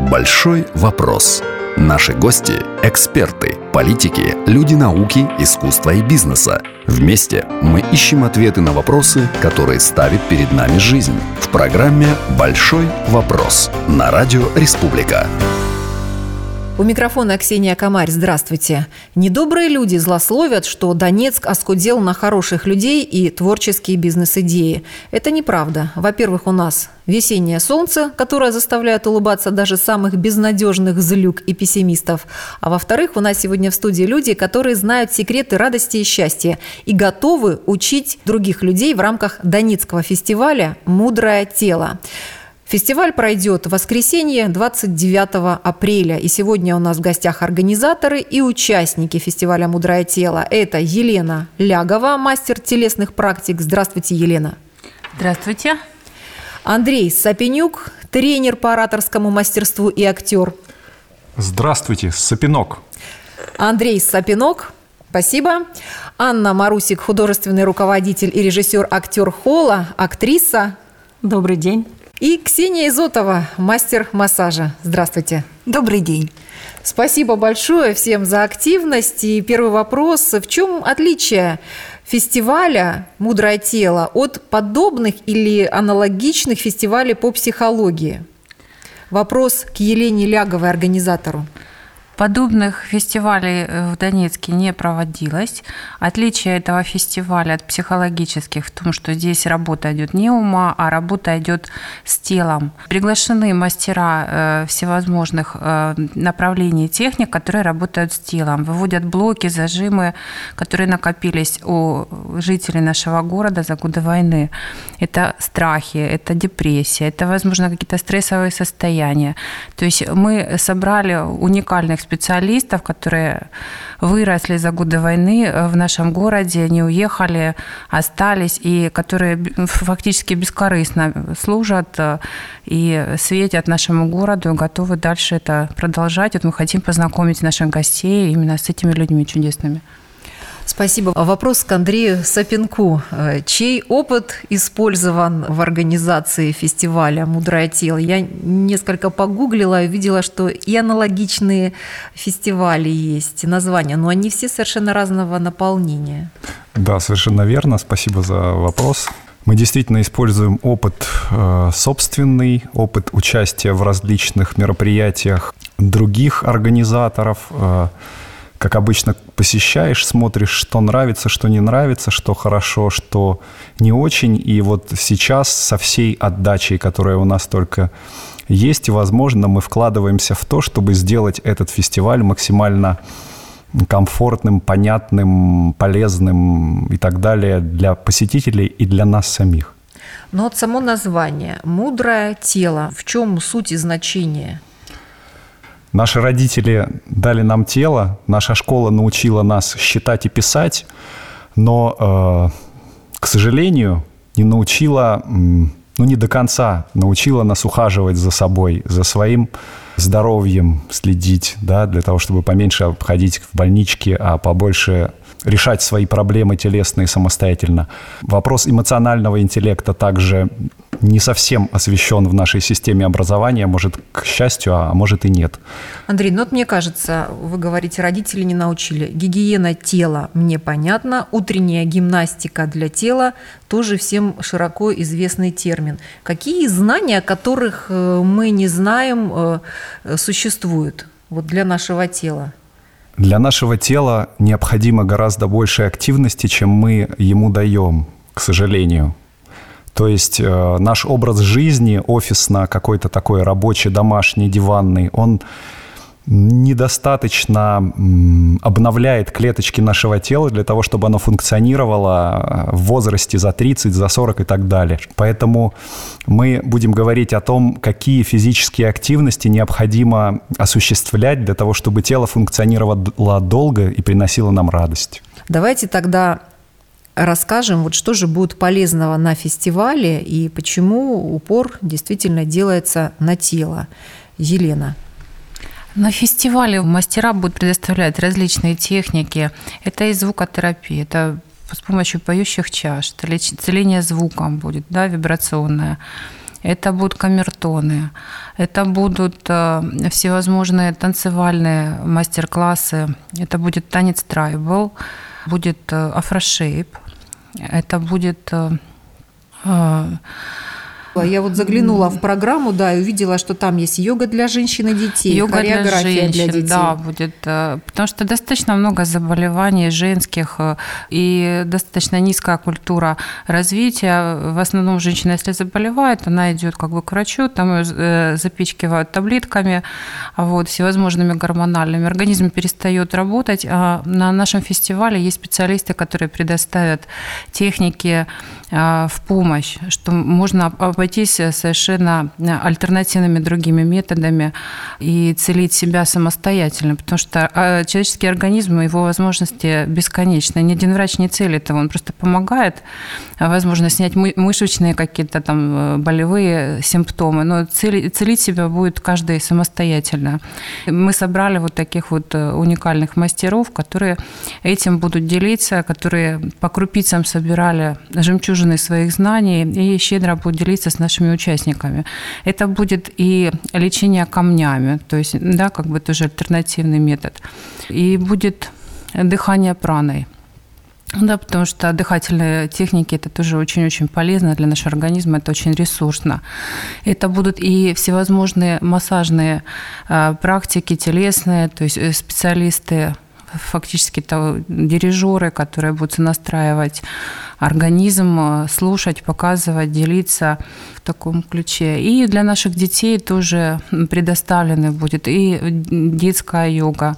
«Большой вопрос». Наши гости – эксперты, политики, люди науки, искусства и бизнеса. Вместе мы ищем ответы на вопросы, которые ставит перед нами жизнь. В программе «Большой вопрос» на радио «Республика». У микрофона Ксения Комарь. Здравствуйте. Недобрые люди злословят, что Донецк оскудел на хороших людей и творческие бизнес-идеи. Это неправда. Во-первых, у нас весеннее солнце, которое заставляет улыбаться даже самых безнадежных злюк и пессимистов. А во-вторых, у нас сегодня в студии люди, которые знают секреты радости и счастья и готовы учить других людей в рамках Донецкого фестиваля «Мудрое тело». Фестиваль пройдет в воскресенье, 29 апреля. И сегодня у нас в гостях организаторы и участники фестиваля «Мудрое тело». Это Елена Лягова, мастер телесных практик. Здравствуйте, Елена. Здравствуйте. Андрей Сапенюк, тренер по ораторскому мастерству и актер. Здравствуйте, Сапенок. Андрей Сапенок. Спасибо. Анна Марусик, художественный руководитель и режиссер актер холла, актриса. Добрый день. И Ксения Изотова, мастер массажа. Здравствуйте. Добрый день. Спасибо большое всем за активность. И первый вопрос. В чем отличие фестиваля «Мудрое тело» от подобных или аналогичных фестивалей по психологии? Вопрос к Елене Ляговой, организатору. Подобных фестивалей в Донецке не проводилось. Отличие этого фестиваля от психологических в том, что здесь работа идет не ума, а работа идет с телом. Приглашены мастера всевозможных направлений и техник, которые работают с телом, выводят блоки, зажимы, которые накопились у жителей нашего города за годы войны. Это страхи, это депрессия, это, возможно, какие-то стрессовые состояния. То есть мы собрали уникальных специалистов, которые выросли за годы войны в нашем городе, не уехали, остались, и которые фактически бескорыстно служат и светят нашему городу, и готовы дальше это продолжать. Вот мы хотим познакомить наших гостей именно с этими людьми чудесными. Спасибо. Вопрос к Андрею Сапенку. Чей опыт использован в организации фестиваля «Мудрое тело»? Я несколько погуглила и увидела, что и аналогичные фестивали есть, названия, но они все совершенно разного наполнения. Да, совершенно верно. Спасибо за вопрос. Мы действительно используем опыт собственный, опыт участия в различных мероприятиях других организаторов. Как обычно, посещаешь, смотришь, что нравится, что не нравится, что хорошо, что не очень. И вот сейчас со всей отдачей, которая у нас только есть, и, возможно, мы вкладываемся в то, чтобы сделать этот фестиваль максимально комфортным, понятным, полезным и так далее для посетителей и для нас самих. Но вот само название «Мудрое тело», в чем суть и значение? Наши родители дали нам тело, наша школа научила нас считать и писать, но, к сожалению, не научила, не до конца научила нас ухаживать за собой, за своим здоровьем следить, да, для того, чтобы поменьше ходить в больнички, а побольше решать свои проблемы телесные самостоятельно. Вопрос эмоционального интеллекта также не совсем освещен в нашей системе образования, может, к счастью, а может и нет. Андрей, ну вот мне кажется, вы говорите, родители не научили. Гигиена тела мне понятно, утренняя гимнастика для тела тоже всем широко известный термин. Какие знания, которых мы не знаем, существуют вот для нашего тела? Для нашего тела необходимо гораздо больше активности, чем мы ему даем, к сожалению. То есть наш образ жизни, офисно какой-то такой рабочий, домашний, диванный, он недостаточно обновляет клеточки нашего тела для того, чтобы оно функционировало в возрасте за 30, за 40 и так далее. Поэтому мы будем говорить о том, какие физические активности необходимо осуществлять для того, чтобы тело функционировало долго и приносило нам радость. Давайте тогда расскажем, вот что же будет полезного на фестивале и почему упор действительно делается на тело. Елена. На фестивале мастера будут предоставлять различные техники. Это и звукотерапия, это с помощью поющих чаш, целение звуком будет, да, вибрационное. это будут камертоны, это будут всевозможные танцевальные мастер-классы, это будет танец трайбл, будет афрошейп, это будет... Я вот заглянула в программу, да, и увидела, что там есть йога для женщин и детей, йога хореография для женщин, для детей. Да, будет, потому что достаточно много заболеваний женских и достаточно низкая культура развития. В основном женщина, если заболевает, она идет как бы к врачу, там ее запичкивают таблетками, вот, всевозможными гормональными. Организм перестает работать. А на нашем фестивале есть специалисты, которые предоставят техники в помощь, что можно обойтись совершенно альтернативными другими методами и целить себя самостоятельно, потому что человеческий организм, его возможности бесконечны. Ни один врач не целит его, он просто помогает, возможно, снять мышечные какие-то там болевые симптомы, но целить себя будет каждый самостоятельно. Мы собрали вот таких вот уникальных мастеров, которые этим будут делиться, которые по крупицам собирали жемчужины своих знаний и щедро будут делиться с нашими участниками. Это будет и лечение камнями, то есть, да, как бы тоже альтернативный метод. И будет дыхание праной. Да, потому что дыхательные техники – это тоже очень-очень полезно для нашего организма, это очень ресурсно. Это будут и всевозможные массажные практики телесные, то есть специалисты, фактически дирижеры, которые будут настраивать организм, слушать, показывать, делиться в таком ключе. И для наших детей тоже предоставлены будет и детская йога,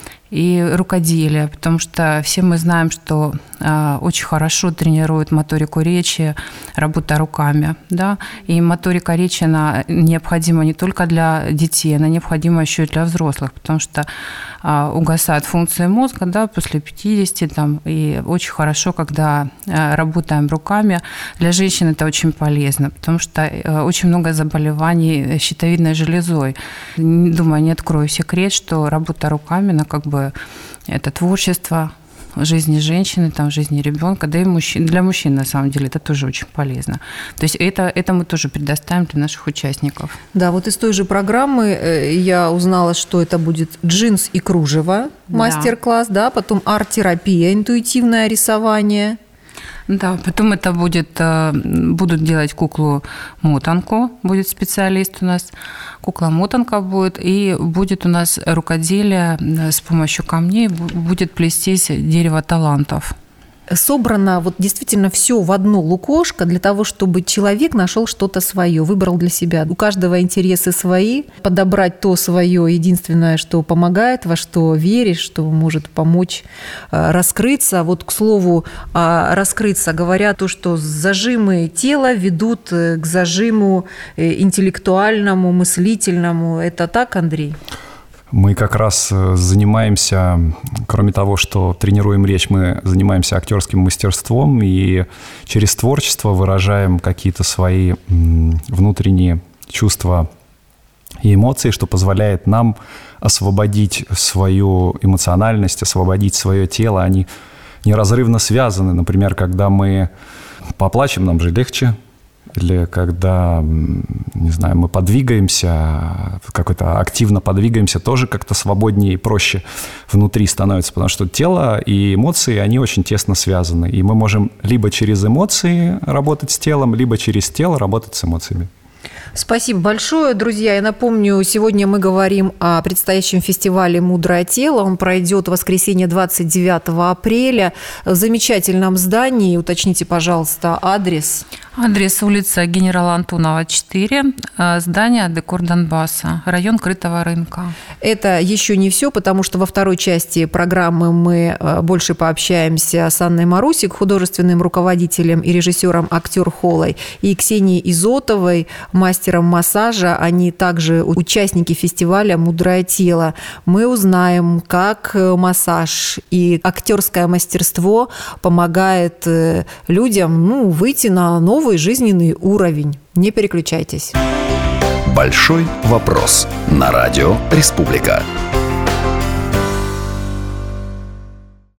и рукоделие, потому что все мы знаем, что очень хорошо тренирует моторику речи, работа руками. Да? И моторика речи, она необходима не только для детей, она необходима еще и для взрослых, потому что угасают функции мозга, да, после 50, там, и очень хорошо, когда работаем руками. Для женщин это очень полезно, потому что очень много заболеваний щитовидной железой. Думаю, не открою секрет, что работа руками, она как бы это творчество жизни женщины, там, жизни ребенка, да и для мужчин, на самом деле, это тоже очень полезно. То есть это мы тоже предоставим для наших участников. Да, вот из той же программы я узнала, что это будет джинс и кружево, мастер-класс, да, потом арт-терапия, интуитивное рисование. Да, потом это будут делать куклу-мотанку, будет специалист у нас, кукла-мотанка будет, и будет у нас рукоделие с помощью камней, будет плестись дерево талантов. Собрано вот действительно все в одно лукошко для того, чтобы человек нашел что-то свое, выбрал для себя. У каждого интересы свои, подобрать то свое единственное, что помогает, во что веришь, что может помочь раскрыться. Вот, к слову, раскрыться, говорят то, что зажимы тела ведут к зажиму интеллектуальному, мыслительному. Это так, Андрей? Мы как раз занимаемся, кроме того, что тренируем речь, мы занимаемся актерским мастерством и через творчество выражаем какие-то свои внутренние чувства и эмоции, что позволяет нам освободить свою эмоциональность, освободить свое тело. Они неразрывно связаны. Например, когда мы поплачем, нам же легче. Или когда, не знаю, мы подвигаемся, какой-то активно подвигаемся, тоже как-то свободнее и проще внутри становится, потому что тело и эмоции, они очень тесно связаны. И мы можем либо через эмоции работать с телом, либо через тело работать с эмоциями. Спасибо большое, друзья. Я напомню, сегодня мы говорим о предстоящем фестивале «Мудрое тело». Он пройдет в воскресенье 29 апреля в замечательном здании. Уточните, пожалуйста, адрес. Адрес: улица генерала Антонова, 4, здание «Декор Донбасса», район Крытого рынка. Это еще не все, потому что во второй части программы мы больше пообщаемся с Анной Марусик, художественным руководителем и режиссером «Актер Холлой», и Ксенией Изотовой, мастером массажа. Они также участники фестиваля «Мудрое тело». Мы узнаем, как массаж и актерское мастерство помогает людям выйти на новый жизненный уровень. Не переключайтесь. Большой вопрос на радио «Республика».